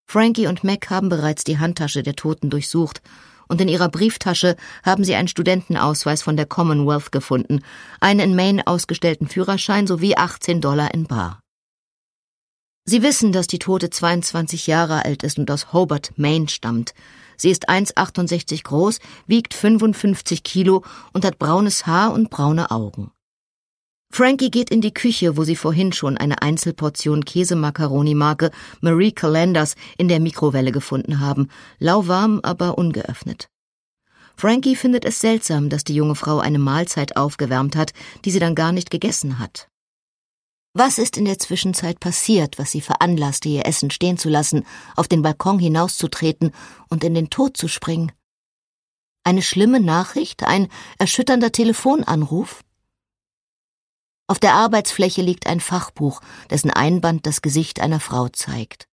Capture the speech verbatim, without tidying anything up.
Frankie und Mac haben bereits die Handtasche der Toten durchsucht und in ihrer Brieftasche haben sie einen Studentenausweis von der Commonwealth gefunden, einen in Maine ausgestellten Führerschein sowie achtzehn Dollar in bar. Sie wissen, dass die Tote zweiundzwanzig Jahre alt ist und aus Hobart, Maine stammt. Sie ist eins Komma achtundsechzig groß, wiegt fünfundfünfzig Kilo und hat braunes Haar und braune Augen. Frankie geht in die Küche, wo sie vorhin schon eine Einzelportion Käsemakaroni-Marke Marie Callender's in der Mikrowelle gefunden haben, lauwarm, aber ungeöffnet. Frankie findet es seltsam, dass die junge Frau eine Mahlzeit aufgewärmt hat, die sie dann gar nicht gegessen hat. Was ist in der Zwischenzeit passiert, was sie veranlasste, ihr Essen stehen zu lassen, auf den Balkon hinauszutreten und in den Tod zu springen? Eine schlimme Nachricht, ein erschütternder Telefonanruf? Auf der Arbeitsfläche liegt ein Fachbuch, dessen Einband das Gesicht einer Frau zeigt.